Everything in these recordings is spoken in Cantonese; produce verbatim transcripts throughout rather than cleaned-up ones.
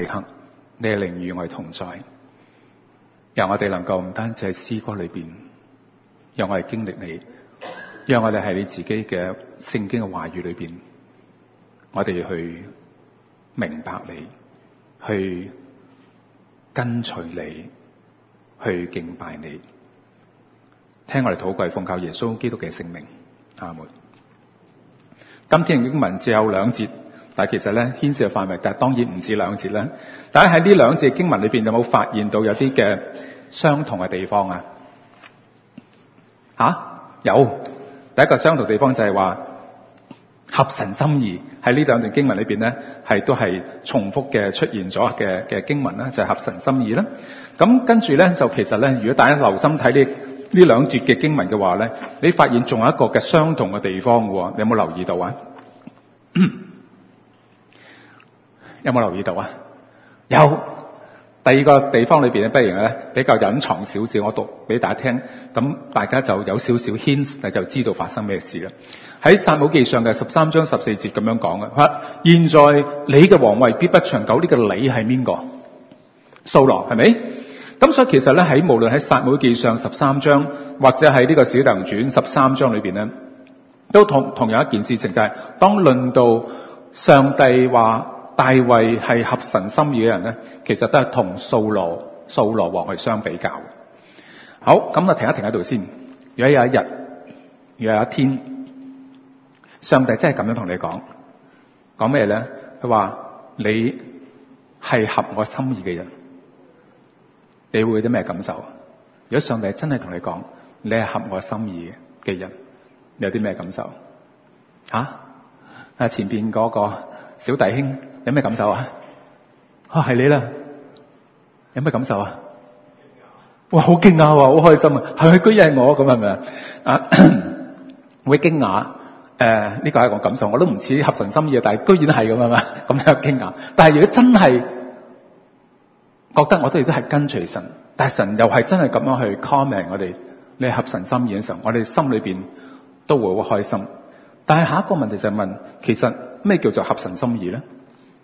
此刻你嘅靈與我哋同在，讓我哋能夠唔單止喺詩歌裏邊，讓我哋經歷你，讓我哋喺你自己嘅聖經嘅話語裏邊，我哋去明白你，去跟隨你，去敬拜你。聽我哋禱告，奉靠耶穌基督嘅聖名，阿門。今天嘅經文只有兩節，但係其實咧牽涉嘅範圍，但係當然唔止兩節啦。大家喺呢兩節經文裏邊有冇發現到有啲嘅相同嘅地方啊？吓、啊，有。第一個相同地方就係話合神心意，喺呢兩段經文裏邊咧係都係重複嘅出現咗嘅嘅經文啦，就係、是、合神心意啦。咁跟住咧就其實咧，如果大家留心睇呢呢兩節嘅經文嘅話咧，你發現仲有一個嘅相同嘅地方嘅，你有冇留意到啊？有冇留意到啊？有。第二個地方裏邊咧，不如咧比較隱藏少少，我讀俾大家聽，咁大家就有少少 hint，就知道發生咩事啦。喺撒母記上嘅十三章十四節咁樣講嘅，話現在你嘅皇位必不長久，呢、這個你係邊個？掃羅係咪？咁所以其實咧喺無論喺撒母記上十三章，或者喺呢個小弟兄傳十三章裏邊咧，都同同樣一件事情，就係、是、當論到上帝話大衛係合神心意嘅人咧，其實都係同掃羅掃羅王去相比較。好，咁啊停一停喺度先。如果有一日，如果有一天，上帝真係咁樣同你講，講咩咧？佢話你係合我心意嘅人，你會有啲咩感受？如果上帝真係同你講，你係合我心意嘅人，你有啲咩感受？吓？啊，前邊嗰個小弟兄有咩感受啊？啊，係你啦，有咩感受啊？哇，好驚訝啊，好開心啊！係咪居然係我咁係咪啊？啊，會驚訝，誒，呢個係一個感受，我都唔似合神心意啊，但係居然係咁啊嘛，咁樣驚訝。但係如果真係覺得我哋都係跟隨神，但係神又係真係咁樣去 comment 我哋，你係合神心意嘅時候，我哋心裏邊都會好開心。但係下一個問題就係問，其實咩叫做合神心意咧？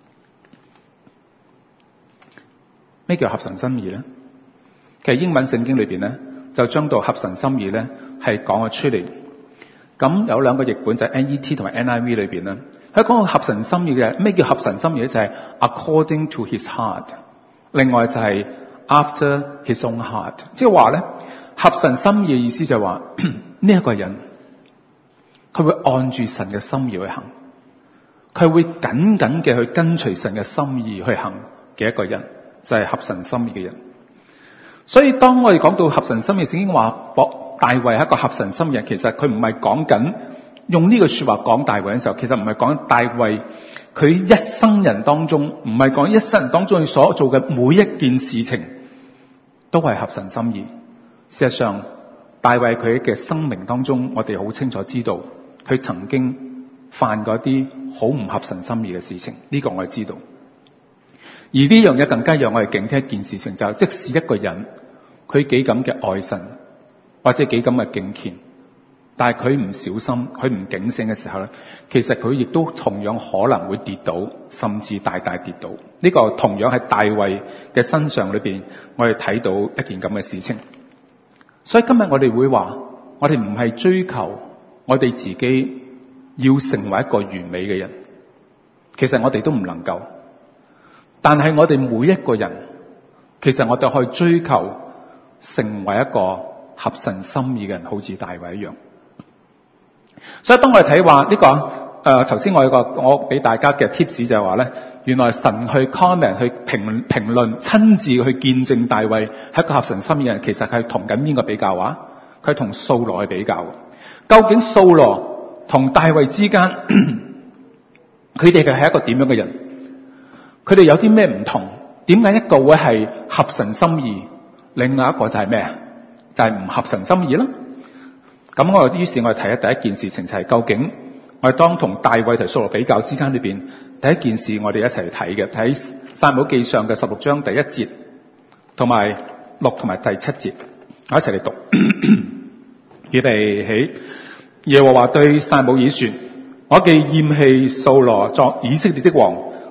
咩叫合神心意咧？其實英文聖經裏邊咧，就將到合神心意咧係講咗出嚟。咁有兩個譯本就係 N E T 同埋 N I V 裏邊咧，佢講個合神心意嘅咩叫合神心意咧？就係 according to his heart。另外就係 after his own heart， 即係話咧合神心意嘅意思就係話呢一個人佢會按住神嘅心意去行，佢會緊緊嘅去跟隨神嘅心意去行嘅一個人，就係、是、合神心意嘅人。所以當我哋講到合神心意，聖經話大衛係一個合神心意人，其實佢唔係講緊用呢個說話講大衛嘅時候，其實唔係講大衛佢一生人當中，唔係講一生人當中佢所做嘅每一件事情都係合神心意。事實上，大衛佢嘅生命當中，我哋好清楚知道佢曾經犯過一啲好唔合神心意嘅事情，呢、這個我哋知道。而呢樣嘢更加讓我哋警惕一件事情，就係、是、即使一個人佢幾咁嘅愛神，或者幾咁嘅敬虔，但係佢唔小心，佢唔警醒嘅時候咧，其實佢亦都同樣可能會跌倒，甚至大大跌倒。呢、這個同樣喺大衛嘅身上裏邊，我哋睇到一件咁嘅事情。所以今日我哋會話，我哋唔係追求我哋自己要成為一個完美嘅人，其實我哋都唔能夠。但係我哋每一個人，其實我哋可以追求成為一個合神心意嘅人，好似大衛一樣。所以當我哋睇話呢個誒，頭先我有個我俾大家嘅 tips 就係話咧，原來神去 comment 去評評論，親自去見證大衛係一個合神心意嘅人，其實係同緊邊個比較啊？佢同掃羅去比較。究竟掃羅同大衛之間，佢哋嘅係一個點樣嘅人？佢哋有啲咩唔同？點解一個會係合神心意，另外一個就係咩啊？就係、是、唔合神心意啦。咁我於是我哋睇下第一件事情就係、是、究竟我哋當同大衛同掃羅比較之間裏邊，第一件事我哋一齊去睇嘅，睇撒母記上嘅十六章第一節，同埋六同埋第七節，我一齊嚟讀。預備起，耶和華對撒母耳說：我既厭棄掃羅作以色列的王，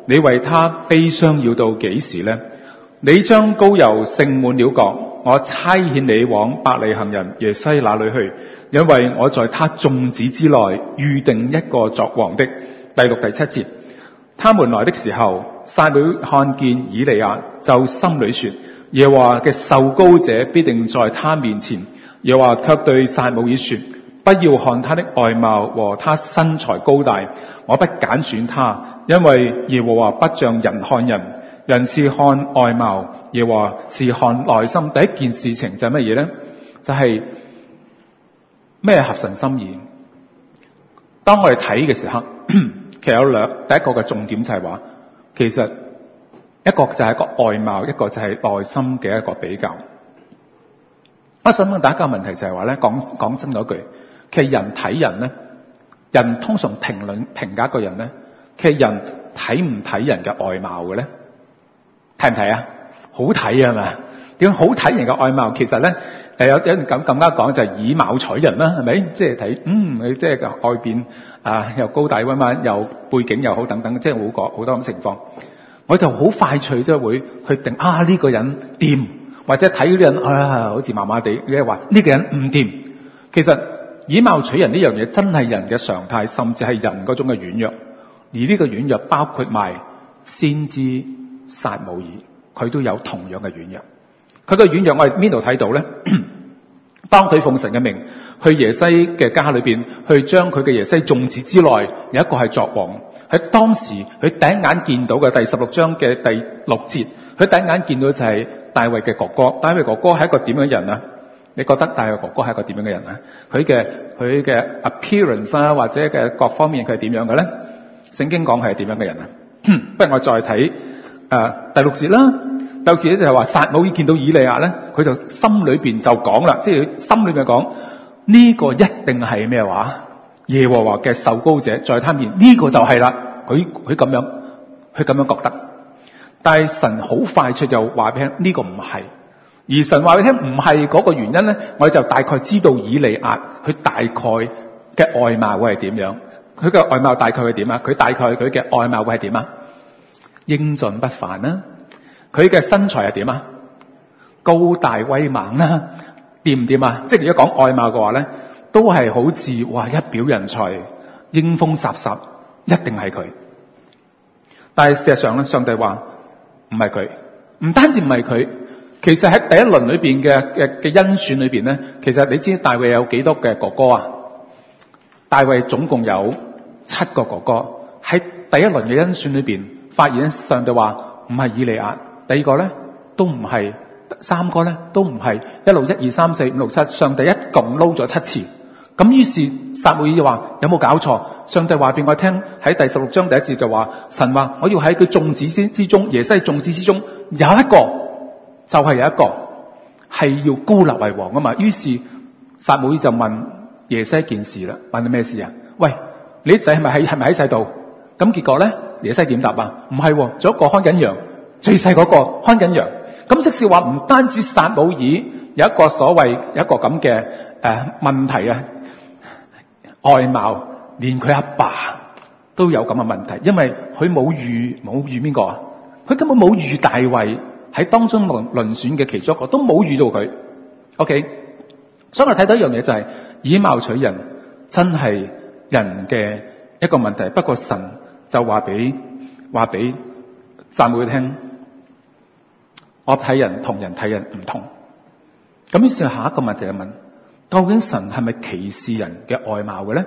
你為他悲傷要到幾時呢？你將膏油盛滿了國，我差遣你往伯利恆人耶西那裏去，因為我在他眾子之內預定一個作王的。第六、第七節，他們來的時候，撒母耳看見以利亞，就心裏說：耶和華嘅受膏者必定在他面前。耶和華卻對撒母耳說：不要看他的外貌和他身材高大，我不揀選他，因為耶和華不像人看人，人是看外貌，耶和華是看內心。第一件事情就係乜嘢呢？就係咩合神心意。當我哋睇嘅時候，其實有兩，第一個嘅重點就係話，其實一個就係個外貌，一個就係內心嘅一個比較。我想問大家一個問題就係話咧，講講真嗰句，其實人睇人咧，人通常評論評價一個人咧，其實人睇唔睇人嘅外貌嘅咧？睇唔睇啊？好睇啊嘛？點好睇人嘅外貌？其實咧，誒有有人咁咁加講就係以貌取人啦，係咪？即係睇嗯，佢即係外邊啊又高大威猛，又背景又好等等，即係好個好多咁情況。我就好快脆即係會去定啊呢個人掂。或者睇嗰啲人啊，好似麻麻地，你係話呢個人唔掂。其實以貌取人呢樣嘢真係人嘅常態，甚至係人嗰種嘅軟弱。而呢個軟弱包括埋先知撒母耳，佢都有同樣嘅軟弱。佢嘅軟弱我哋邊度睇到咧？當佢奉神嘅命去耶西嘅家裏邊，去將佢嘅耶西眾子之內有一個係作王。喺當時佢第一眼見到嘅第十六章嘅第六節，佢第一眼見到就係大衛嘅哥哥。大衛哥哥係一個點樣嘅人啊？你覺得大衛哥哥係一個點樣嘅人啊？佢嘅佢嘅 appearance 啊，或者嘅各方面佢係點樣嘅咧？聖經講係點樣嘅人啊？不如我再睇誒、呃、第六節啦。第六節咧就係話撒母耳見到以利亞咧，佢就心裏邊就講啦，即係佢心裏邊講呢個一定係咩話？耶和華嘅受膏者在他面，呢、這個就係啦。佢佢咁樣，佢咁樣覺得。但係神好快脆就話俾佢聽，呢、這個唔係。而神話俾佢聽唔係嗰個原因咧，我哋就大概知道以利亞佢大概嘅外貌會係點樣。佢嘅外貌大概係點啊？佢大概佢嘅外貌會係點啊？英俊不凡啦。佢嘅身材係點啊？高大威猛啦。掂唔掂啊？即係如果講外貌嘅話咧，都係好似哇一表人才，英風颯颯，一定係佢。但係事實上咧，上帝話唔係佢，唔單止唔係佢，其實喺第一輪裏邊嘅嘅嘅甄選裏邊咧，其實你知大衛有幾多嘅哥哥啊？大衛總共有七個哥哥。喺第一輪嘅甄選裏邊，發現上帝話唔係以利亞，第二個咧都唔係，三個咧都唔係，一路一二三四五六七，上帝一共撈咗七次。咁於是撒母耳就話有冇搞錯？上帝話俾我聽喺第十六章第一節就話，神話我要喺佢眾子之之中，耶西眾子之中有一個，就係、是、有一個係要膏立為王啊嘛。於是撒母耳就問耶西一件事啦，問你咩事啊？喂，你啲仔係咪喺係咪喺世度？咁結果咧，耶西點答啊？唔係，仲有一個看緊羊，最細嗰個看緊羊。咁即是話唔單止撒母耳有一個所謂有一個咁嘅誒問題啊。外貌連佢阿爸都有咁嘅問題，因為佢冇預冇預邊個啊？佢根本冇預大衛喺當中輪輪選嘅其中一個，都冇預到佢。OK， 所以我睇到一樣嘢就係、是、以貌取人真係人嘅一個問題。不過神就話俾話俾撒母耳聽，我睇人同人睇人唔同。咁於是下一個問題就問，究竟神係咪歧視人嘅外貌嘅咧？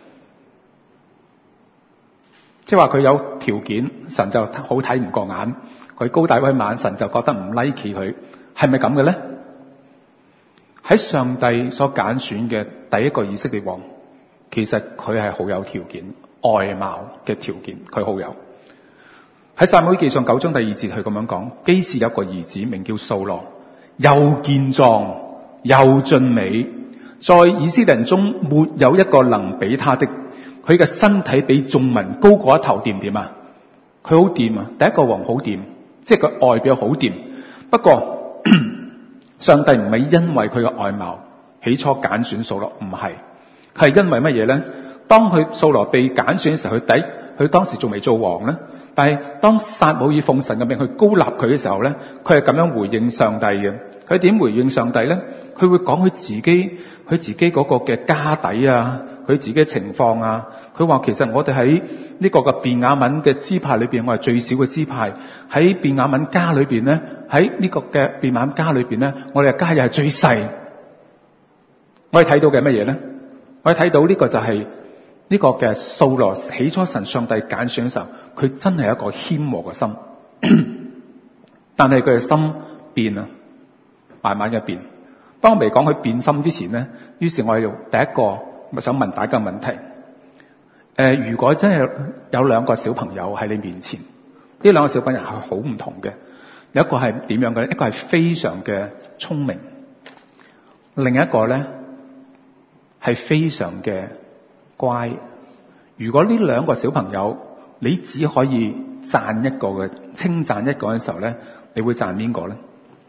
即係話佢有條件，神就好睇唔過眼；佢高大威猛，神就覺得唔 like 佢，係咪咁嘅咧？喺上帝所揀選嘅第一個以色列王，其實佢係好有條件，外貌嘅條件佢好有。喺撒母耳記上九章第二節，佢咁樣講：基士有個兒子名叫掃羅，又健壯又俊美。在以色列人中沒有一個能比他的，佢嘅身體比眾民高過一頭，掂唔掂啊？佢好掂啊！第一個王好掂，即係佢外表好掂。不過上帝唔係因為佢嘅外貌起初揀選掃羅，唔係，佢係因為乜嘢咧？當佢掃羅被揀選嘅時候，佢第佢當時仲未做王咧， 但係當撒母耳奉神嘅命去膏立佢嘅時候咧，佢係咁樣回應上帝嘅。佢點回應上帝咧？佢會講佢自己佢自己嗰個嘅家底啊，佢自己嘅情況啊。佢話其實我哋喺呢個嘅便雅憫嘅支派裏邊，我係最少嘅支派。喺便雅憫家裏邊咧，喺呢個嘅便雅憫家裏邊咧，我哋嘅家又係最細。我哋睇到嘅乜嘢咧？我哋睇到呢個就係呢個嘅掃羅起初神上帝揀選嘅時候，佢真係一個謙和嘅心，但係佢嘅心變啊，慢慢嘅變。當我未講佢變心之前咧，於是我哋用第一個我想問大家個問題：誒、呃，如果真係有兩個小朋友喺你面前，呢兩個小朋友係好唔同嘅，有一個係點樣嘅咧？一個係非常嘅聰明，另一個咧係非常嘅乖。如果呢兩個小朋友你只可以讚一個嘅，稱讚一個嘅時候咧，你會讚邊個咧？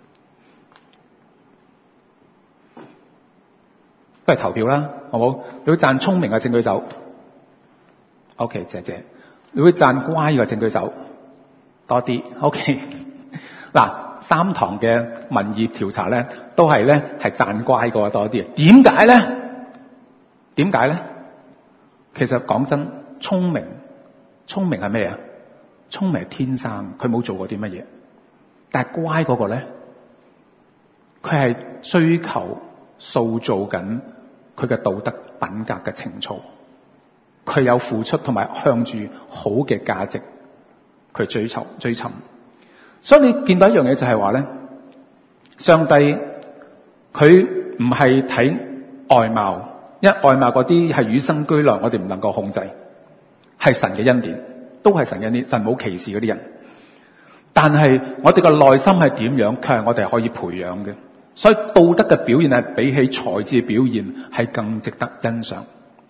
都係投票啦，好冇？你會讚聰明嘅請舉手。OK， 謝謝。你會讚乖嘅請舉手。多啲。OK。嗱，三堂嘅民意調查咧，都係咧係讚乖個多啲。點解咧？點解咧？其實講真，聰明，聰明係咩啊？聰明係天生，佢冇做過啲乜嘢。但係乖嗰個咧，佢係追求塑造緊佢嘅道德品格嘅情操，佢有付出同埋向住好嘅價值，佢追求追尋。所以你見到一樣嘢就係話咧，上帝佢唔係睇外貌，因為外貌嗰啲係與生俱來，我哋唔能夠控制，係神嘅恩典，都係神嘅恩典，神冇歧視嗰啲人。但係我哋嘅內心係點樣，卻係我哋可以培養嘅。所以道德嘅表現係比起才智嘅表現係更值得欣賞。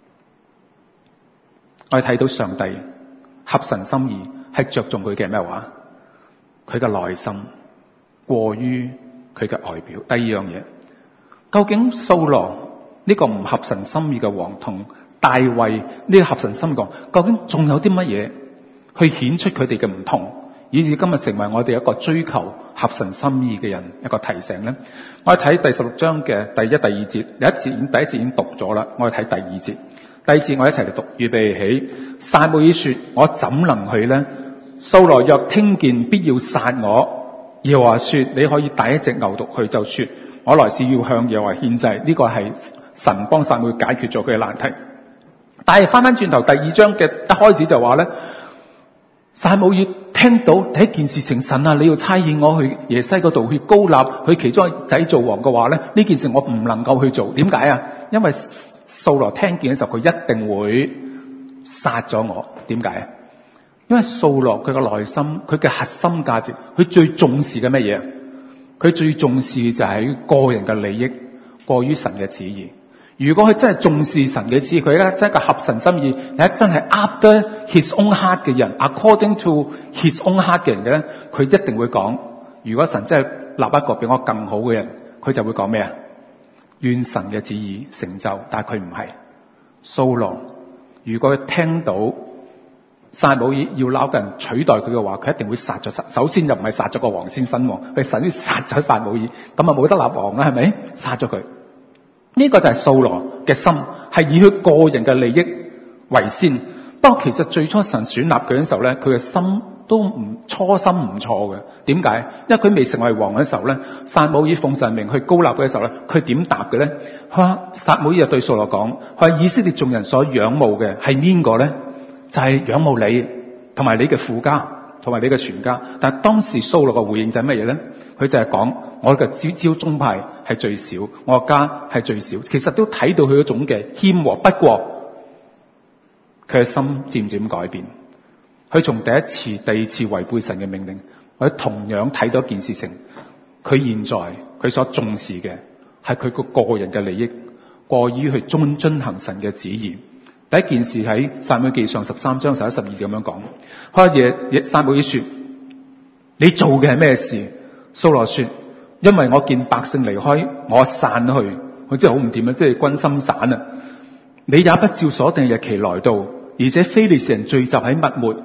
我哋睇到上帝合神心意係着重佢嘅咩話？佢嘅內心過於佢嘅外表。第二樣嘢，究竟掃羅呢個唔合神心意嘅王同大衛呢個合神心意嘅王，究竟仲有啲乜嘢去顯出佢哋嘅唔同，以至今日成為我哋一個追求合神心意嘅人一個提醒咧？我哋睇第十六章嘅第一、第二節，第一節已經第一節已經讀咗啦。我哋睇第二節，第二節我一齊嚟讀。預備起，撒母耳說：我怎能去呢？掃羅若聽見，必要殺我。耶和華說：你可以帶一隻牛犢去，就說我來是要向耶和華獻祭。呢、這個係神幫撒母耳解決咗佢嘅難題。但係翻翻轉頭，第二章嘅一開始就話咧，撒母耳聽到第一件事情，神啊，你要差遣我去耶西嗰度去膏立佢其中一仔做王嘅話咧，呢件事我唔能夠去做。點解啊？因為掃羅聽見嘅時候，佢一定會殺咗我。點解啊？因為掃羅佢嘅內心，佢嘅核心價值，佢最重視嘅乜嘢？佢最重視嘅就係個人嘅利益，過於神嘅旨意。如果佢真係重視神嘅旨意，佢咧真係個合神心意，係真係 after his own heart 嘅人 ，according to his own heart 嘅人嘅咧，佢一定會講：如果神真係立一個比我更好嘅人，佢就會講咩啊？願神嘅旨意成就。但係佢唔係掃羅，如果佢聽到撒母耳要撈個人取代佢嘅話，佢一定會殺咗神。首先就唔係殺咗個王先分王，佢神要殺咗撒母耳，咁啊冇得立王啦，係咪？殺咗佢。呢個就係掃羅嘅心，係以佢個人嘅利益為先。不過其實最初神選立佢嘅時候咧，佢嘅心都唔初心唔錯嘅。點解？因為佢未成為王嘅時候咧，撒母耳奉神名去膏立嘅時候咧，佢點答嘅咧？佢話撒母耳就對掃羅講：佢話以色列眾人所仰慕嘅係邊個咧？就係、是、仰慕你同埋你嘅父家同埋你嘅全家。但係當時掃羅嘅回應就係乜嘢咧？佢就係講：我嘅招招宗派係最少，我嘅家係最少。其實都睇到佢嗰種嘅謙和。不過佢嘅心漸漸改變，佢從第一次、第二次違背神嘅命令，我同樣睇到一件事情，佢現在佢所重視嘅係佢個個人嘅利益，過於去遵遵行神嘅旨意。第一件事喺撒母耳記上十三章十一、十二節咁樣講，開嘢撒母耳說：你做嘅係咩事？掃羅說：因為我見百姓離開我散去，我真係好唔掂啊！即係軍心散啊！你也不照所定日期來到，而且非利士人聚集喺密抹，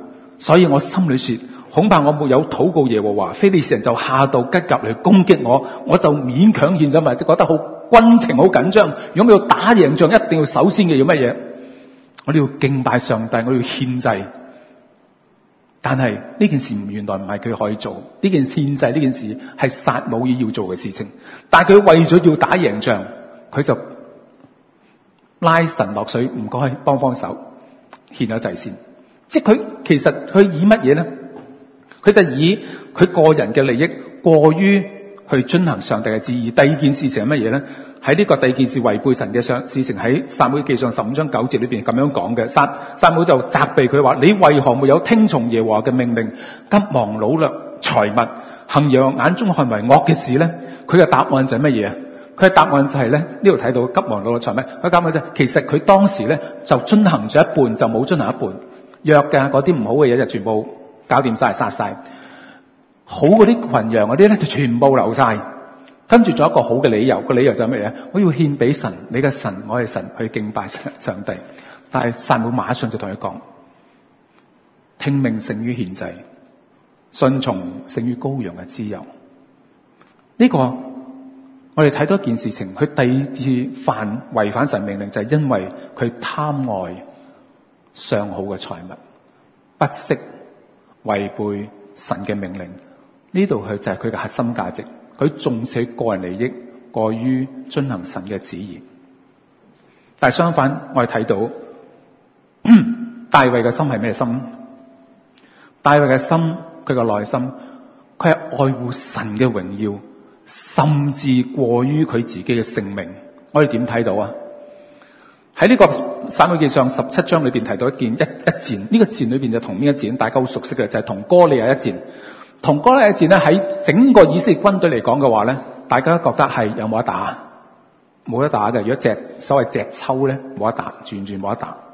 所以我心裏說，恐怕我沒有禱告耶和華，非利士人就下到吉甲嚟攻擊我，我就勉強獻咗咪，覺得好軍情好緊張。如果我要打贏仗，一定要首先嘅要乜嘢？我哋要敬拜上帝，我哋要獻祭。但係呢件事原來唔係佢可以做，呢件獻祭呢件事係撒母耳要做嘅事情。但係佢為咗要打贏仗，佢就拉神落水，唔該幫幫手獻咗祭先。即係佢其實佢以乜嘢咧？佢就以佢個人嘅利益過於去遵行上帝嘅旨意。第二件事情係乜嘢咧？喺呢個第二件事違背神嘅上事情，喺撒母耳記上十五章九節裏邊咁樣講嘅。撒撒母耳就責備佢話：你為何沒有聽從耶和華嘅命令，急忙擄掠財物，行耶和華眼中看為惡嘅事咧？佢嘅答案就係乜嘢啊？佢嘅答案就係咧，呢度睇到急忙擄掠財物。佢答案就係其實佢當時咧就遵行咗一半，就冇遵行一半。弱嘅嗰啲唔好嘅嘢就全部搞掂晒，殺晒。好嗰啲群羊嗰啲咧就全部留晒。跟住仲有一個好嘅理由，個理由就係乜嘢？我要獻俾神，你嘅神，我係神，去敬拜上帝。但係撒母耳馬上就同佢講：聽命勝於獻祭，順從勝於羔羊嘅脂油。呢、這個我哋睇到一件事情，佢第二次犯違反神命令，就係、是、因為佢貪愛上好嘅財物，不惜違背神嘅命令。呢度佢就係佢嘅核心價值。佢重視個人利益，過於遵行神嘅旨意。但係相反，我哋睇到大衛嘅心係咩心？大衛嘅心，佢嘅內心，佢係愛護神嘅榮耀，甚至過於佢自己嘅性命。我哋點睇到啊？喺呢個撒母耳記上十七章裏邊提到一件一一戰，呢、這個戰裏邊就同邊一戰？大家好熟悉嘅就係、是、同哥利亞一戰。同哥利亞一戰咧，喺整個以色列軍隊嚟講嘅話咧，大家覺得係有冇得打？冇得打嘅。如果隻所謂隻抽咧，冇得打，完全冇得打。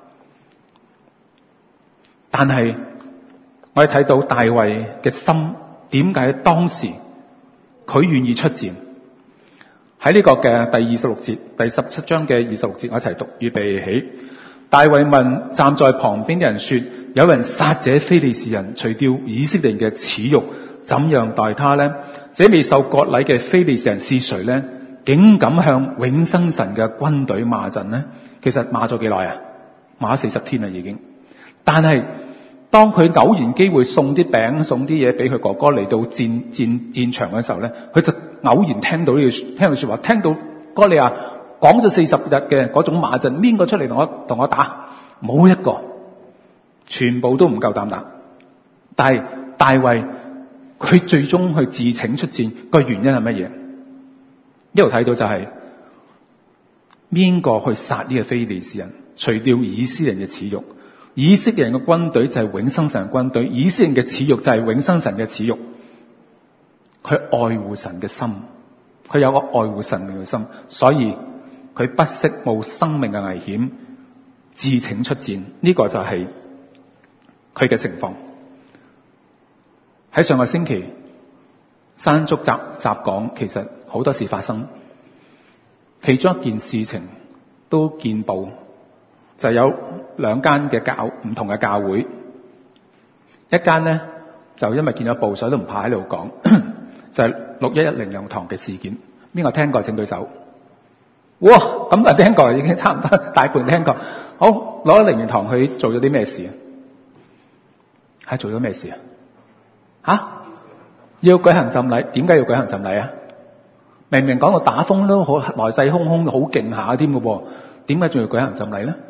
但係我哋睇到大衛嘅心，點解當時佢願意出戰？喺呢個嘅第二十六節，第十七章嘅二十六節，我一齊讀，預備起。大衛問站在旁邊的人說：有人殺這非利士人，除掉以色列人嘅恥辱，怎樣待他呢？這未受割禮嘅非利士人是誰呢？竟敢向永生神嘅軍隊罵陣呢？其實罵咗幾耐啊？罵咗四十天啦已經。但係當佢偶然機會送啲餅送啲嘢俾佢哥哥嚟到戰戰戰場嘅時候咧，佢就偶然聽到呢句聽到說話，聽到哥利亞講咗四十日嘅嗰種罵陣，邊個出嚟同我同我打？冇一個，全部都唔夠膽打。但係大衛佢最終去自請出戰，個原因係乜嘢？一路睇到就係邊個去殺呢個非利士人，除掉以色列人嘅恥辱。以色列人嘅軍隊就係永生神嘅軍隊，以色列人嘅恥辱就係永生神嘅恥辱。佢愛護神嘅心，佢有個愛護神明嘅心，所以佢不惜冒生命嘅危險自請出戰。呢、這個就係佢嘅情況。喺上個星期山竹襲襲港，其實好多事發生，其中一件事情都見報，就有兩間嘅教唔同嘅教會，一間咧就因為見咗報，所以都唔怕喺度講，就係六一一靈糧堂嘅事件。邊個聽過請舉手？哇，咁就聽過，已經差唔多大半聽過。好，攞咗靈糧堂去做咗啲咩事啊？係做咗咩事啊？吓？要舉行浸禮？點解要舉行浸禮啊？明明講到打風都好來勢洶洶，好勁下添嘅噃，點解仲要舉行浸禮咧？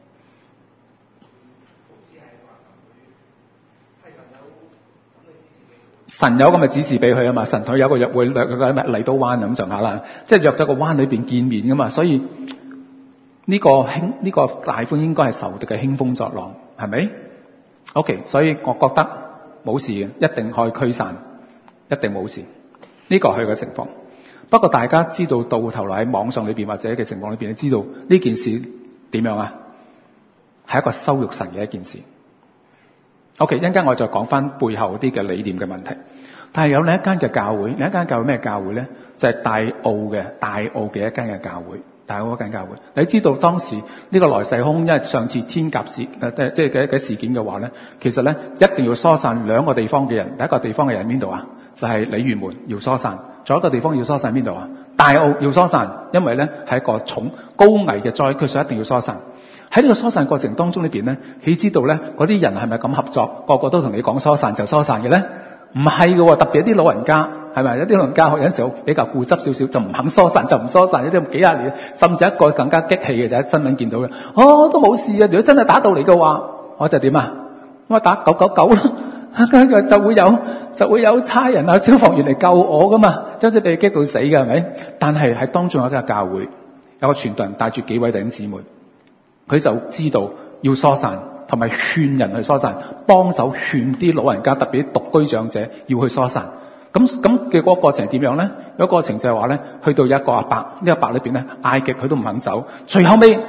神有咁嘅指示俾佢啊嘛，神佢有個約會，約個咩麗都灣咁上下啦，即係約咗個灣裏邊見面噶嘛，所以呢、這個興呢、這個大風應該係仇敵嘅興風作浪，係咪 ？OK， 所以我覺得冇事嘅，一定可以驅散，一定冇事。呢、這個係佢嘅情況。不過大家知道到頭來喺網上裏邊或者嘅情況裏邊，你知道呢件事點樣啊？係一個羞辱神嘅一件事。OK， 一陣間我再講翻背後啲嘅理念嘅問題。但係有另一間嘅教會，另一間教會咩教會咧？就係、是、大澳嘅大澳嘅一間嘅教會。 大衛嗰間教會。你知道當時呢個來勢洶洶，因為上次天鴿事誒即係嘅嘅事件嘅話咧，其實咧一定要疏散兩個地方嘅人。第一個地方嘅人喺邊度啊？就係鯉魚門要疏散。仲有一個地方要疏散邊度啊？大澳要疏散，因為咧係一個重高危嘅災區，所以一定要疏散。喺呢個疏散過程當中裏邊咧，你知道咧嗰啲人係咪咁合作？個個都同你講疏散就疏散嘅咧？唔係嘅，特別一啲老人家係咪？有啲老人家有陣時候比較固執少少，就唔肯疏散就唔疏散。有啲幾廿年，甚至一個更加激氣嘅就喺新聞見到嘅，哦都冇事啊！如果真係打到嚟嘅話，我就點啊？我打九九九咯，跟住就會有就會有差人啊、消防員嚟救我噶嘛，真係被激到死嘅係咪？但係喺當中有一間教會有個傳道人帶住幾位弟兄姊妹，佢就知道要疏散，同埋勸人去疏散，幫手勸啲老人家，特別啲獨居長者要去疏散。咁咁嘅嗰個過程點樣咧？有個過程就係話咧，去到一個阿伯，呢個阿伯裏邊咧嗌極佢都唔肯走，最後尾呢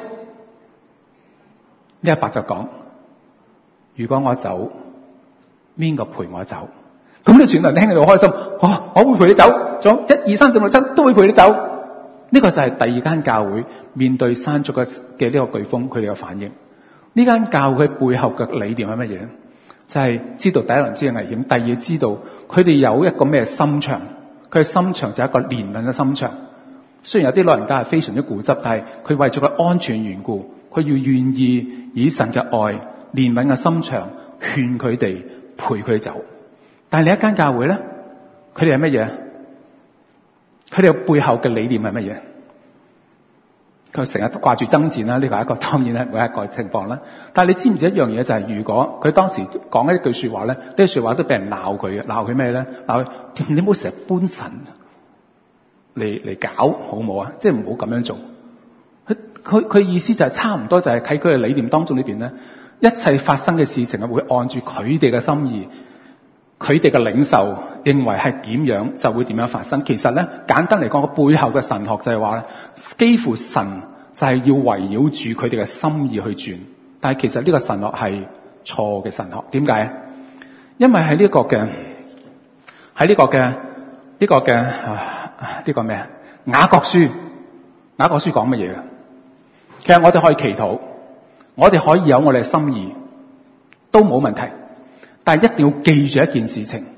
阿伯就講：如果我走，邊個陪我走？咁你全人聽到好開心，哦，我會陪你走，仲有一二三四五六七都會陪你走。呢個就係第二間教會面對山竹嘅嘅呢個颶風，佢哋嘅反應。呢間教會背後嘅理念係乜嘢？就係、是、知道第一輪知嘅危險，第二知道佢哋有一個咩心腸，佢嘅心腸就係一個憐憫嘅心腸。雖然有啲老人家係非常之固執，但係佢為咗個安全緣故，佢要願意以神嘅愛、憐憫嘅心腸勸佢哋陪佢走。但係另一間教會咧，佢哋係乜嘢？佢哋背後嘅理念係乜嘢？佢成日都掛住爭戰啦，呢個係一個當然咧，每一個情況啦。但係你知唔知一樣嘢就係、是，如果佢當時講一句說話咧，呢句說話都俾人鬧佢嘅，鬧佢咩咧？鬧佢你唔好成日搬神嚟嚟搞，好唔好啊？即係唔好咁樣做。佢佢佢意思就係差唔多就係喺佢嘅理念當中裏邊咧，一切發生嘅事情啊會按住佢哋嘅心意。佢哋嘅領袖認為係點樣就會點樣發生。其實咧，簡單嚟講，個背後嘅神學就係話咧，幾乎神就係要圍繞住佢哋嘅心意去轉。但係其實呢個神學係錯嘅神學。點解？因為喺呢個嘅喺呢個嘅呢個嘅呢個咩啊？雅各書雅各書講乜嘢嘅？其實我哋可以祈禱，我哋可以有我哋嘅心意，都冇問題。但係一定要記住一件事情，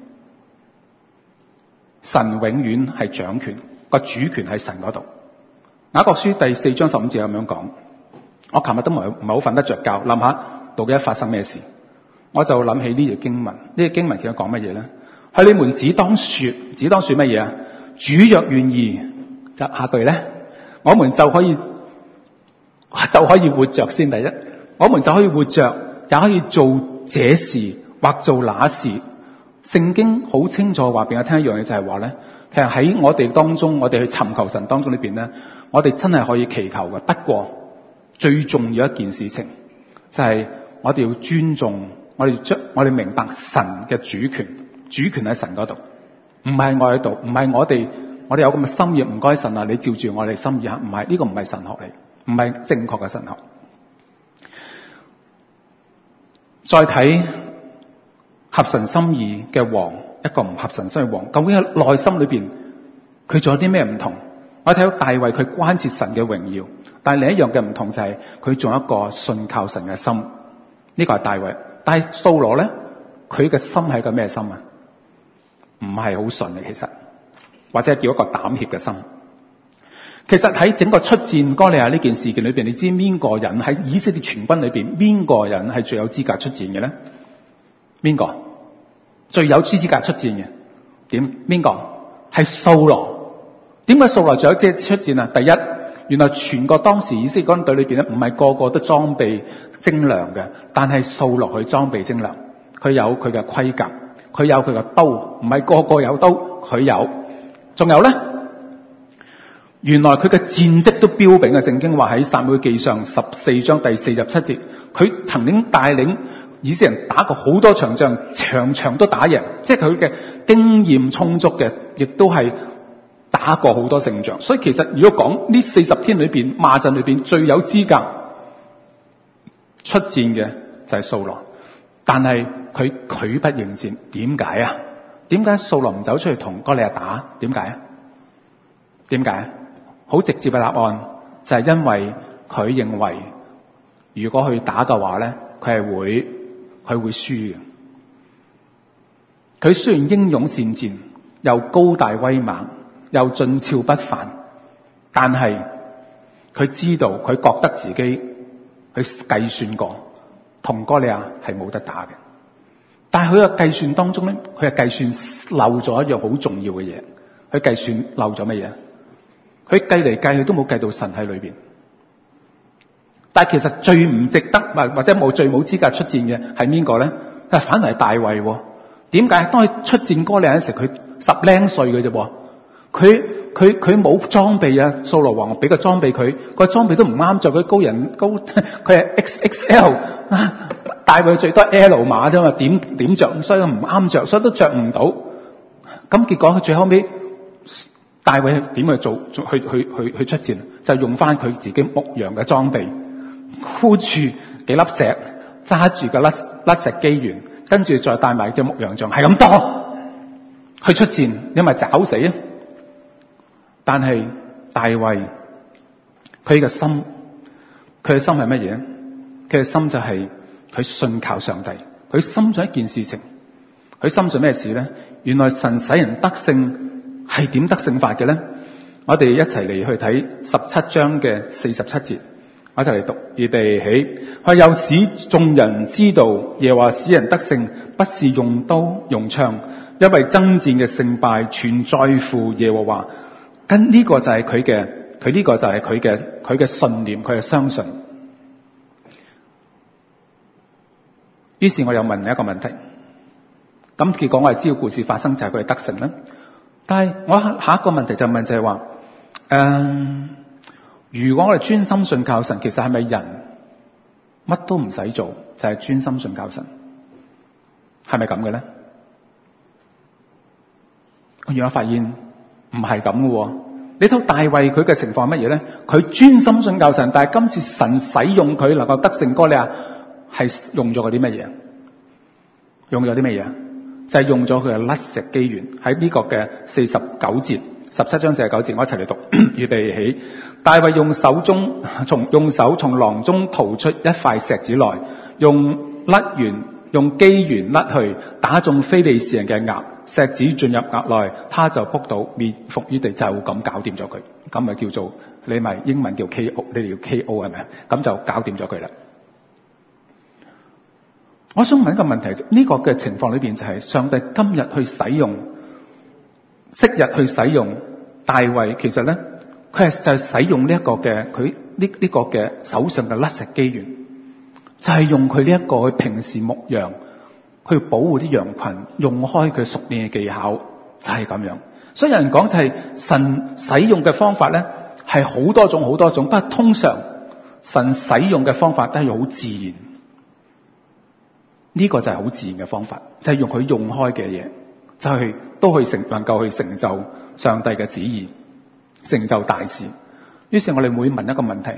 神永遠係掌權，個主權喺神嗰度。雅各書第四章十五節咁樣講，我琴日都唔係唔係好瞓得着覺，諗下到底發生咩事，我就諗起呢條經文。呢條經文其實講乜嘢咧？係你們只當說，只當說乜嘢啊？主若願意，就下句咧，我們就可以就可以活着先。第一，我們就可以活着，也可以做這事。或做那事，聖經好清楚話俾我聽一樣嘢，就係話咧，其實喺我哋當中，我哋去尋求神當中裏邊咧，我哋真係可以祈求嘅。不過最重要一件事情就係我哋要尊重，我哋將我哋明白神嘅主權，主權喺神嗰度，唔係我喺度，唔係我哋我哋有咁嘅心意，唔該神啊，你照住我哋心意啊，唔係呢個唔係神學嚟，唔係正確嘅神學。再睇合神心意嘅王，一個唔合神心意嘅王，究竟喺內心裏邊佢仲有啲咩唔同？我睇到大衛佢關切神嘅榮耀，但係另一樣嘅唔同就係佢仲有一個信靠神嘅心。呢個係大衛，但係掃羅咧，佢嘅心係一個咩心啊？唔係好順嘅，其實或者叫一個膽怯嘅心。其實喺整個出戰哥利亞呢件事件裏邊，你知邊個人喺以色列全軍裏邊，邊個人係最有資格出戰嘅咧？邊個最有資格出戰嘅？點？邊個係掃羅？點解掃羅最有即係出戰啊？第一，原來全個當時以色列軍隊裏邊咧，唔係個個都裝備精良嘅，但係掃羅佢裝備精良，佢有佢嘅盔甲，佢有佢嘅刀，唔係個個有刀，佢有。仲有咧，原來佢嘅戰績都彪炳嘅。聖經話喺撒母耳記上十四章第四十七節，佢曾經帶領以色列人打過好多場仗，場場都打贏，即係佢嘅經驗充足嘅，亦都係打過好多勝仗。所以其實如果講呢四十天裏邊，罵陣裏邊最有資格出戰嘅就係掃羅，但係佢拒不應戰。點解啊？點解掃羅唔走出去同哥利亞打？點解啊？點解？好直接嘅答案就係因為佢認為如果去打嘅話咧，佢係會佢會輸嘅。佢雖然英勇善戰，又高大威猛，又俊俏不凡，但係佢知道，佢覺得自己去計算過，同哥利亞係冇得打嘅。但係佢嘅計算當中咧，佢係計算漏咗一樣好重要嘅嘢。佢計算漏咗乜嘢？佢計嚟計去都冇計到神喺裏邊。但係其實最唔值得或或者冇最冇資格出戰嘅係邊個咧？係反而係大衛。點解？當佢出戰哥利亞嗰時，佢十零歲嘅啫。佢佢佢冇裝備啊！掃羅王俾個裝備佢，個裝備都唔啱着。佢高人高，佢係 X X L 啊！大衛最多 L 碼啫嘛，點點着，所以唔啱着，所以都着唔到。咁結果佢最後尾，大衛點去做？去去去去出戰，就用翻佢自己牧羊嘅裝備，箍住幾粒石，揸住個甩甩石機弦，跟住再帶埋隻牧羊杖，係咁多去出戰，因為找死啊！但係大衛佢嘅心，佢嘅心係乜嘢？佢嘅心就係佢信靠上帝。佢心咗一件事情，佢心咗咩事咧？原來神使人得勝係點得勝法嘅咧？我哋一齊嚟去睇十七章嘅四十七節，我一齊嚟讀。預備起，佢又使眾人知道耶和華使人得勝，不是用刀用槍，因為爭戰嘅勝敗全在乎耶和華。跟呢個就係佢嘅，佢呢個就係佢嘅，佢嘅信念，佢係相信。於是我又問你一個問題，咁結果我係知道故事發生就係佢係得勝啦。但係我下一個問題就問就係話，誒、呃，如果我哋專心信靠神，其實係咪人乜都唔使做，就係專心信靠神？係咪咁嘅咧？我原來發現唔係咁嘅。你睇大衛佢嘅情況係乜嘢咧？佢專心信靠神，但係今次神使用佢能夠得勝哥利亞，係用咗嗰啲乜嘢？用咗啲乜嘢？就係、是、用咗佢嘅甩石機弦。喺呢個嘅四十九節，十七章四十九節，我一齊嚟讀。預備起，大衛用手中從用手從囊中掏出一塊石子來，用甩弦用機弦甩去，打中非利士人嘅額，石子進入額內，他就仆倒面伏於地，就咁搞掂咗佢。咁咪叫做你咪英文叫 K O， 你哋叫 K O 係咪？咁就搞掂咗佢啦。我想問一個問題，呢、這個嘅情況裏邊就係上帝今日去使用，昔日去使用大衛，其實咧佢係就係使用呢一個嘅佢呢呢個嘅手上嘅甩石機弦，就係、是、用佢呢一個佢平時牧羊去保護啲羊群，用開佢熟練嘅技巧，就係、是、咁樣。所以有人講就係神使用嘅方法咧係好多種好多種，不過通常神使用嘅方法都係好自然。呢、這個就係好自然嘅方法，就係、是、用佢用開嘅嘢，就係、是、都去成能夠去成就上帝嘅旨意，成就大事。於是我哋會問一個問題：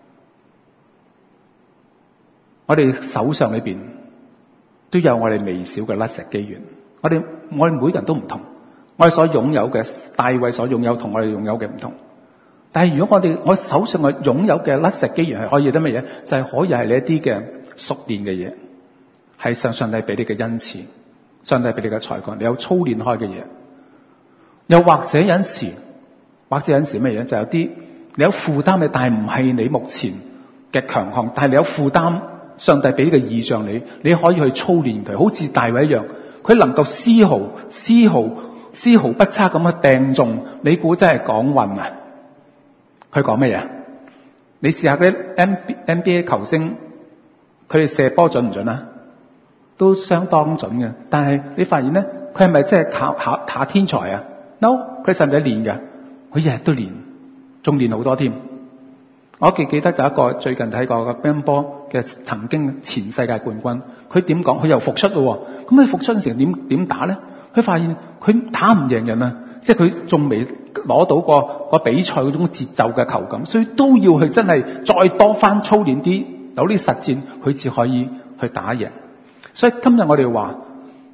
我哋手上裏邊都有我哋微小嘅甩石機弦，我哋我哋每人都唔同，我哋所擁有嘅大衛所擁有同我哋擁有嘅唔同。但係如果我哋我手上嘅擁有嘅甩石機弦係可以啲乜嘢？就係、是、可以係你一啲嘅熟練嘅嘢。係上上帝俾你嘅恩賜，上帝俾你嘅才幹，你有操練開嘅嘢。又或者有陣時，或者有陣時咩嘢？就有啲你有負擔嘅，但係唔係你目前嘅強項，但係你有負擔，上帝俾嘅異象你，你可以去操練佢，好似大衛一樣，佢能夠絲毫絲毫絲毫不差咁去掟中。你估真係講運啊？佢講咩嘢？你試下啲 N B A 球星，佢哋射波準唔準啊？都相當準嘅，但係你發現咧，佢係咪真係靠考打天才啊 ？No， 佢使唔使練嘅？佢日日都練，仲練好多添。我記記得就一個最近睇過嘅乒乓波嘅曾經前世界冠軍，佢點講？佢又復出咯。咁佢復出嘅時候點點打咧？佢發現佢打唔贏人啊，即係佢仲未攞到個個比賽嗰種節奏嘅球感，所以都要去真係再多番操練啲，有啲實戰，佢至可以去打贏。所以今日我哋話，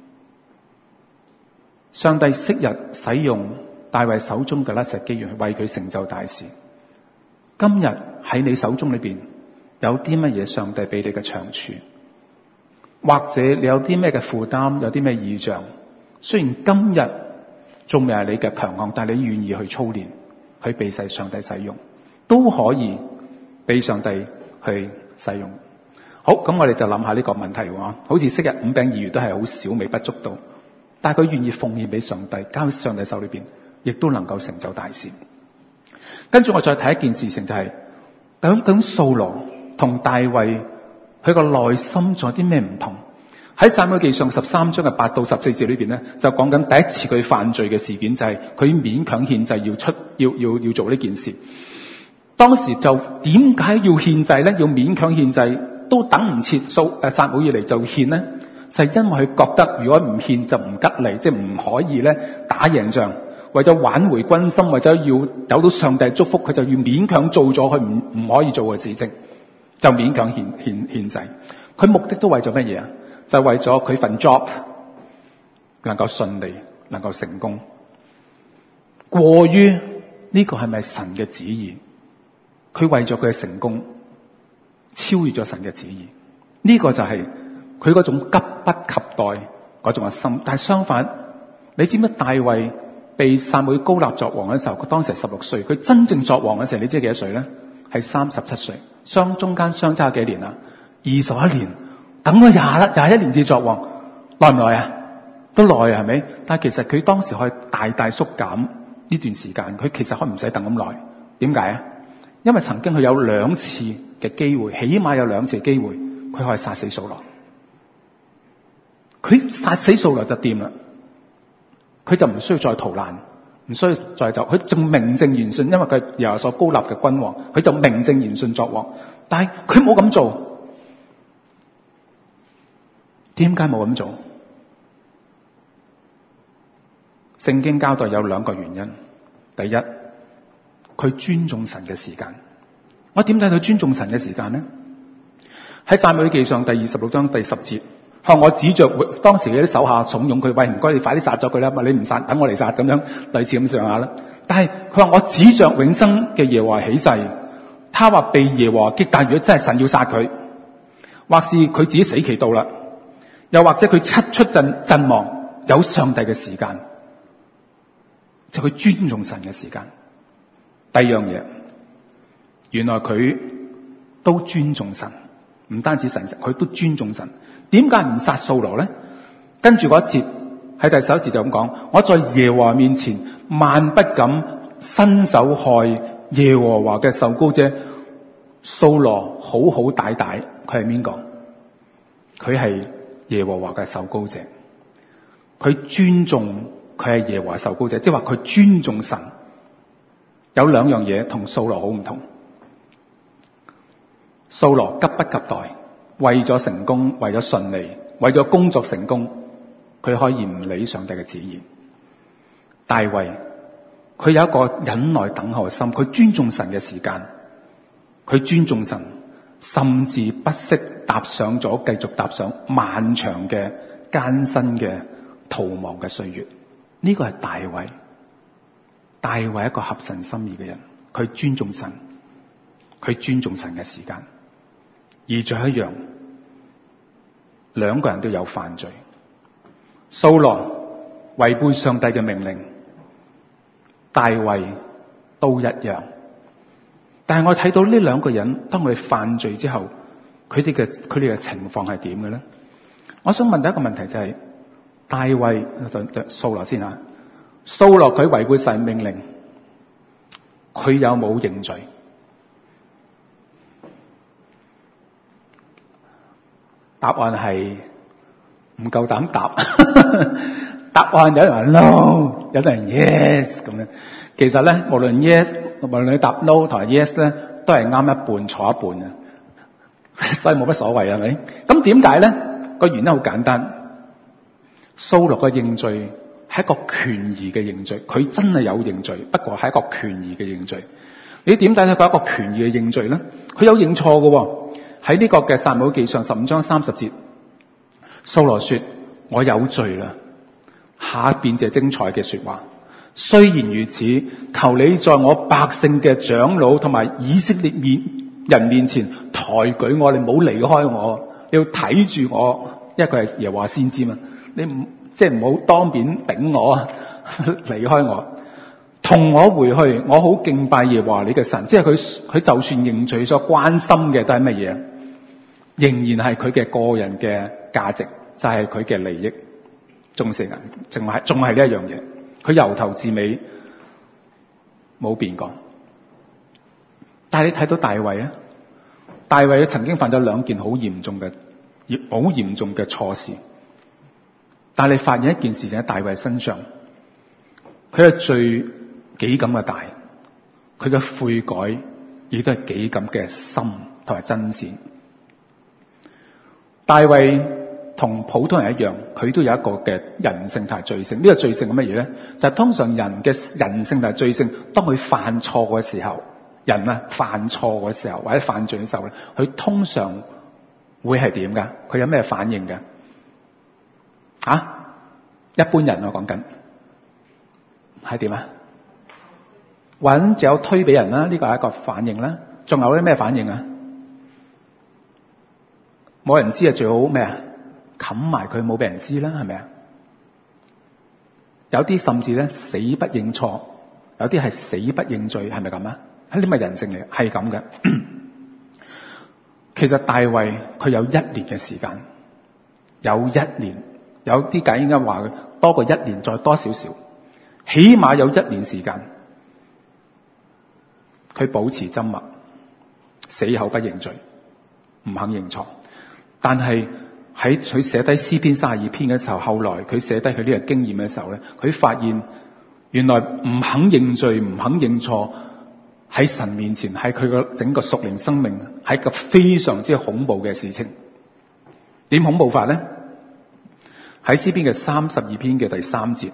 上帝昔日使用大衛手中嘅甩石機弦，為佢成就大事。 今日喺你手中裏邊有啲乜嘢上帝俾你嘅長處，或者你有啲咩嘅負擔，有啲咩異象，雖然今日仲未係你嘅強項，但係你願意去操練，去被世上帝使用，都可以被上帝去使用。好，咁我哋就諗下呢個問題喎。好似昔日五餅二魚都係好少微不足道，但係佢願意奉獻俾上帝，交喺上帝手裏邊，亦都能夠成就大事。跟住我再睇一件事情，就係究竟掃羅同大衛佢個內心仲有啲咩唔同？喺撒母耳記上十三章嘅八到十四節裏邊咧，就講緊第一次佢犯罪嘅事件，就係佢勉強獻祭要出要要要做呢件事。當時就點解要獻祭咧？要勉強獻祭都等唔切掃誒撒母耳嚟就獻咧？就係、是、因為佢覺得如果唔獻就唔吉利，即係唔可以咧打贏仗。為咗挽回軍心，為咗要有到上帝祝福，佢就要勉強做咗佢唔唔可以做嘅事情，就勉強獻獻獻祭。佢目的都為咗乜嘢啊？就為咗佢份 job 能夠順利，能夠成功。過於呢、這個係咪神嘅旨意？佢為咗佢嘅成功，超越咗神嘅旨意。呢、這個就係佢嗰種急不及待嗰種嘅心。但係相反，你知唔知大衛被撒母耳膏立作王嘅時候，佢當時係十六歲。佢真正作王嘅時候，你知幾多歲咧？係三十七歲，相中間相差幾年啊？二十一年，等咗廿廿一年至作王，耐唔耐啊？都耐啊，係咪？但係其實佢當時可以大大縮減呢段時間，佢其實可以唔使等咁耐。點解啊？因為曾經佢有兩次嘅機會，起碼有兩次嘅機會，佢可以殺死掃羅。佢殺死掃羅就掂啦。佢就唔需要再逃難，唔需要再走，佢仲名正言順，因為佢又有所高立嘅君王，佢就名正言順作王。但係佢冇咁做，點解冇咁做？聖經交代有兩個原因。第一，佢尊重神嘅時間。我點睇佢尊重神嘅時間呢？喺撒母耳記上第二十六章第十節。向我指着當時嘅啲手下慫恿佢，喂，唔該你快啲殺咗佢啦，咪你唔殺等我嚟殺咁樣，類似咁上下啦。但係佢話我指着永生嘅耶和華起誓，他話被耶和華擊打，如果真係神要殺佢，或是佢自己死期到啦，又或者佢七出陣陣亡，有上帝嘅時間，就佢尊重神嘅時間。第二樣嘢，原來佢都尊重神，唔單止神，佢都尊重神。點解唔殺掃羅咧？跟住嗰一節喺第十一節就咁講：我在耶和華面前萬不敢伸手害耶和華嘅受膏者。掃羅好好大大，佢係邊個？佢係耶和華嘅受膏者。佢尊重佢係耶和華受膏者，即係話佢尊重神。有兩樣嘢同掃羅好唔同。掃羅急不及待。為咗成功，為咗順利，為咗工作成功，佢可以唔理上帝嘅旨意。大衛佢有一個忍耐等候嘅心，佢尊重神嘅時間，佢尊重神，甚至不惜踏上咗繼續踏上漫長嘅艱辛嘅逃亡嘅歲月。呢、這個係大衛，大衛一個合神心意嘅人，佢尊重神，佢尊重神嘅時間。而最後一樣，兩個人都有犯罪。掃羅違背上帝嘅命令，大衛都一樣。但係我睇到呢兩個人，當佢哋犯罪之後，佢哋嘅佢哋嘅情況係點嘅咧？我想問第一個問題就係、是，大衛掃羅先吓，掃羅佢違背神命令，佢有冇認罪？答案係唔夠膽答。答案有人話 no， 有人 yes 咁樣。其實咧，無論 yes， 無論你答 no 同埋 yes 咧，都係啱一半坐一半啊，所以冇乜所謂，係咪？咁點解咧？個原因好簡單，掃羅嘅認罪係一個權宜嘅認罪，佢真係有認罪，不過係一個權宜嘅認罪。你點解咧？佢係一個權宜嘅認罪咧？佢有認錯嘅。喺呢個嘅撒母耳記上十五章三十節，掃羅說：我有罪啦。下邊就係精彩嘅說話。 雖然如此，求你在我百姓嘅長老同埋以色列面人面前抬舉我，你唔好離開我，你要睇住我，因為佢係耶和華先知嘛，你唔即係唔好當面頂我啊，離開我，同我回去，我好敬拜耶和華你嘅神。即係佢佢就算認罪，所關心嘅都係乜嘢？仍然係佢嘅個人嘅價值，就係佢嘅利益，仲成人，仲係仲係呢一樣嘢。佢由頭至尾冇變過。但係你睇到大衛啊，大衛曾經犯咗兩件好嚴重嘅、好嚴重嘅錯事。但係你發現一件事情喺大衛身上，佢嘅罪幾咁嘅大，佢嘅悔改亦都係幾咁嘅深同埋真摯。大衛同普通人一樣，佢都有一個嘅人性同埋罪性。呢個罪性係乜嘢咧？就係通常人嘅人性同埋罪性，當佢犯錯嘅時候，人啊犯錯嘅時候或者犯罪嘅時候咧，佢通常會係點噶？佢有咩反應嘅？啊，一般人我講緊係點啊？揾就有推俾人啦，呢個係一個反應啦。仲有啲咩反應啊？冇人知啊，最好咩啊？冚埋佢，冇俾人知啦，係咪啊？有啲甚至咧死不認錯，有啲係死不認罪，係咪咁啊？呢啲咪人性嚟，係咁嘅。其實大衛佢有一年嘅時間，有一年，有啲解應該話佢多過一年，再多少少，起碼有一年時間，佢保持緘默，死口不認罪，唔肯認錯。但係喺佢寫低詩篇三十二篇嘅時候，後來佢寫低佢呢個經驗嘅時候咧，佢發現原來唔肯認罪、唔肯認錯喺神面前，喺佢個整個屬靈生命係一個非常之恐怖嘅事情。點恐怖法咧？喺詩篇嘅三十二篇嘅第三節，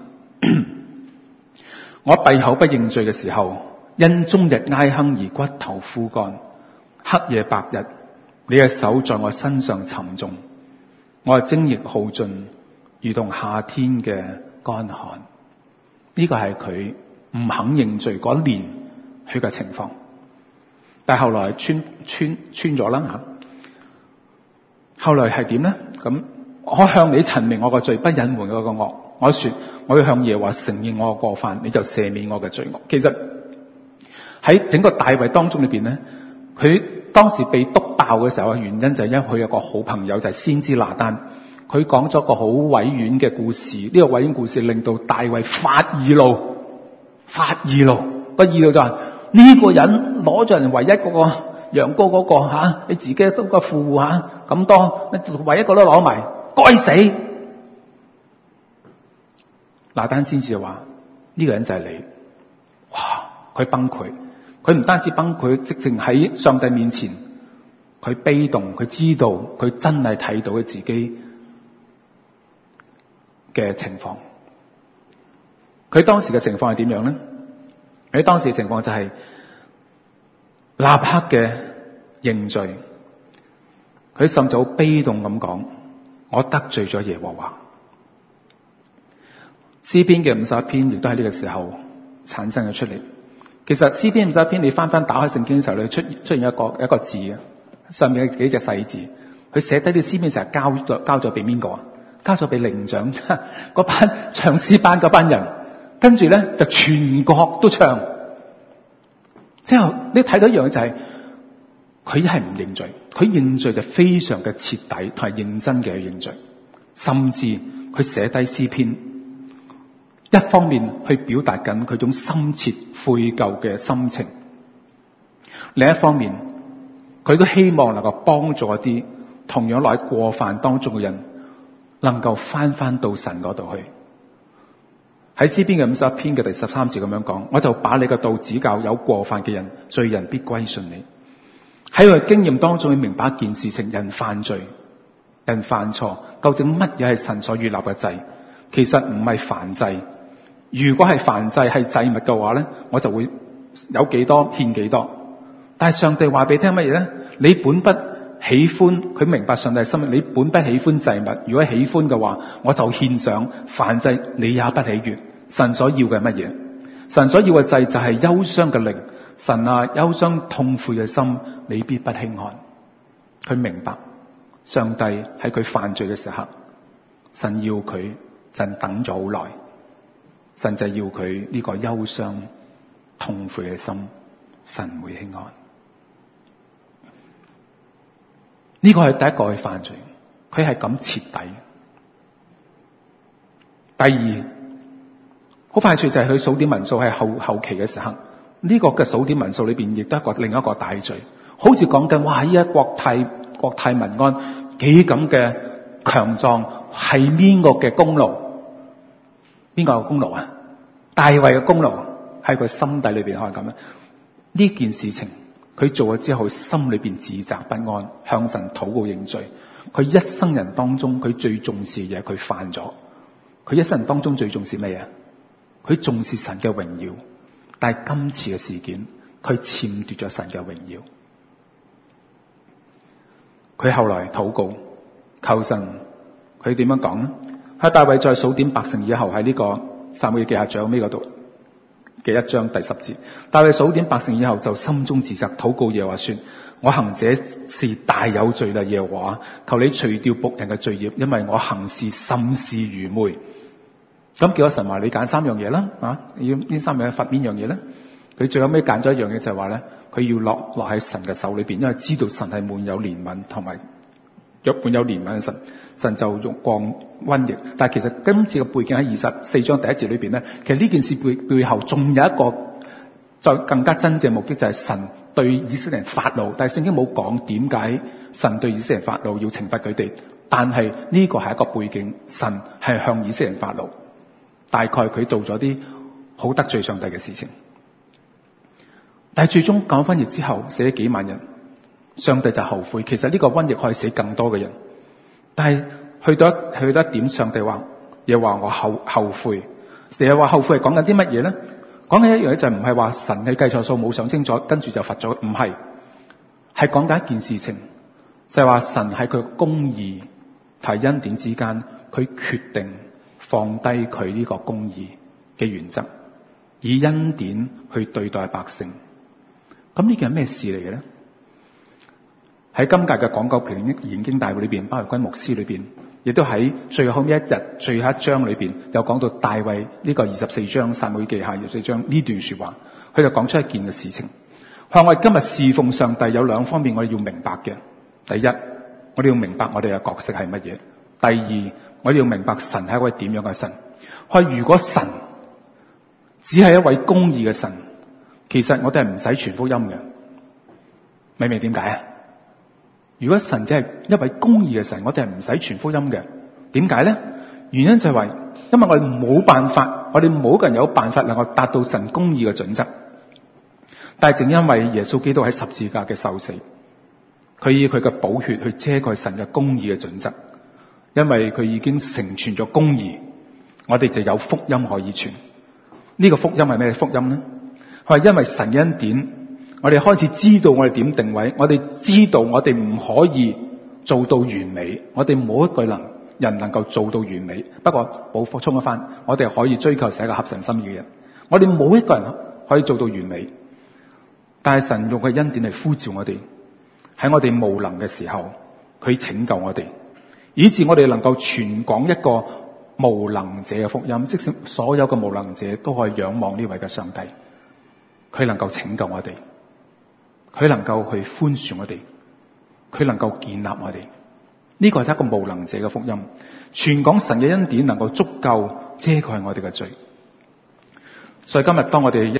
我閉口不認罪嘅時候，因終日挨哼而骨頭枯乾，黑夜白日，你嘅手在我身上沉重，我嘅精液耗盡，如同夏天嘅乾旱。呢、這個係佢唔肯認罪嗰年佢嘅情況。但係後來穿穿穿咗啦吓，後來係點咧？咁我向你陳明我嘅罪，不隱瞞我嘅惡。我說我要向耶和華承認我嘅過犯，你就赦免我嘅罪惡。其實喺整個大衛當中裏邊咧，佢當時被督爆嘅時候嘅原因就係因為佢有個好朋友就係先知拿單，佢講咗個好委婉嘅故事。呢、這個委婉故事令到大衛發義怒，發義怒個義怒就係、是、呢、這個人攞咗人唯一嗰個羊羔嗰個吓、啊，你自己都個富戶吓咁多，你唯一個都攞埋，該死！拿單先至就話呢、這個人就係你，哇！佢崩潰，佢唔單止崩潰，直情喺上帝面前，佢悲動，佢知道佢真係睇到佢自己嘅情況。佢當時嘅情況係點樣咧？佢當時嘅情況就係立刻嘅認罪，佢甚至好悲動咁講：我得罪咗耶和華。詩篇嘅五十一篇亦都喺呢個時候產生咗出嚟。其實詩篇五十一篇你翻翻打開聖經嘅時候，你出出現一個一個字嘅，上面嘅幾隻細字，佢寫低啲詩篇成日交咗交咗俾邊個啊？交咗俾伶長嗰班唱詩班嗰班人，跟住咧就全國都唱。之後你睇到一樣嘢就係、是，佢係唔認罪，佢認罪就非常嘅徹底同埋認真嘅去認罪，甚至佢寫低詩篇。一方面去表達緊佢種深切悔疚嘅心情，另一方面佢都希望能夠幫助一啲同樣落喺過犯當中嘅人，能夠翻翻到神嗰度去。喺詩篇嘅五十一篇嘅第十三節咁樣講：我就把你嘅道指教有過犯嘅人，罪人必歸順你。喺佢經驗當中，要明白一件事情：人犯罪，人犯錯，究竟乜嘢係神所預立嘅祭？其實唔係燔祭。如果係燔祭係祭物嘅話咧，我就會有幾多獻幾多。但係上帝話俾你聽乜嘢咧？你本不喜歡，佢明白上帝心意，你本不喜歡祭物。如果喜歡嘅話，我就獻上燔祭，你也不喜悅。神所要嘅乜嘢？ 神所要嘅祭就係憂傷嘅靈。神啊，憂傷痛悔嘅心，你必不輕看。佢明白上帝喺佢犯罪嘅時候，神要佢就等咗好耐，神就要佢呢個憂傷痛悔嘅心，神唔會輕看。呢個係第一個去犯罪，佢係咁徹底。第二，好快脆就係佢數點民數係後後期嘅時候，呢、這個嘅數點民數裏邊亦都係一個另一個大罪，好似講緊哇，依家國泰國泰民安幾咁嘅強壯，係邊個嘅功勞？邊個嘅功勞啊？大衛嘅功勞喺佢心底裏邊可以咁樣。呢件事情佢做咗之後，心裏邊自責不安，向神禱告認罪。佢一生人當中，佢最重視嘅嘢，佢犯咗。佢一生人當中最重視咩嘢？佢重視神嘅榮耀，但係今次嘅事件，佢僭奪咗神嘅榮耀。佢後來禱告求神，佢點樣講呢？喺大衛在數點百姓以後，喺呢個撒母耳記下最後尾嗰度嘅一章第十節，大衛數點百姓以後就心中自責，禱告耶和華說：我行這事大有罪啦，耶和華，求你除掉僕人嘅罪孽，因為我行事甚是愚昧。咁叫咗神話你揀三樣嘢啦，啊，要呢三樣罰邊樣嘢咧？佢最後尾揀咗一樣嘢，就係話咧，佢要落落喺神嘅手裏邊，因為知道神係滿有憐憫同埋若滿有憐憫嘅神，神就用降瘟疫。但係其實今次嘅背景喺二十四章第一節裏邊咧，其實呢件事背背後仲有一個就更加真正的目的，就係神對以色列人發怒。但係聖經冇講點解神對以色列人發怒要懲罰佢哋，但係呢個係一個背景，神係向以色列人發怒。大概佢做咗啲好得罪上帝嘅事情，但係最終降瘟疫之後死咗幾萬人，上帝就後悔。其實呢個瘟疫可以死更多嘅人，但係去到一去到一點，上帝話又話我後後悔。成日話後悔係講緊啲乜嘢咧？講緊一樣嘢就唔係話神係計錯數冇想清楚，跟住就罰咗，唔係，係講緊一件事情，就係話神喺佢公義同恩典之間，佢決定放低佢呢個公義嘅原則，以恩典去對待百姓。咁呢件係咩事嚟嘅咧？喺今屆嘅講究評研經大會裏邊，包括君牧師裏邊，亦都喺最後呢一日最後一章裏邊，有講到大衛呢個二十四章撒母耳記下二十四章呢段說話，佢就講出一件嘅事情。佢話我哋今日侍奉上帝有兩方面我哋要明白嘅。第一，我哋要明白我哋嘅角色係乜嘢。第二，我哋要明白神係一位點樣嘅神。佢話如果神只係一位公義嘅神，其實我哋係唔使傳福音嘅。明唔明點解啊？如果神只係一位公義嘅神，我哋係唔使傳福音嘅。點解咧？原因就係話，因為我哋冇辦法，我哋冇個人有辦法能夠達到神公義嘅準則。但係正因為耶穌基督喺十字架嘅受死，佢以佢嘅寶血去遮蓋神嘅公義嘅準則。因為佢已經成全咗公義，我哋就有福音可以傳。呢個福音係咩福音呢？佢係因為神嘅恩典，我哋開始知道我哋點定位，我哋知道我哋唔可以做到完美，我哋冇一個人人能夠做到完美。不過補補充一番，我哋可以追求成一個合神心意嘅人。我哋冇一個人可以做到完美，但係神用佢恩典嚟呼召我哋，喺我哋無能嘅時候，佢拯救我哋。以致我哋能夠傳講一個無能者嘅福音，即使所有嘅無能者都可以仰望呢位嘅上帝，佢能夠拯救我哋，佢能夠去寬恕我哋，佢能夠建立我哋。呢個係一個無能者嘅福音，傳講神嘅恩典能夠足夠遮蓋我哋嘅罪。所以今日當我哋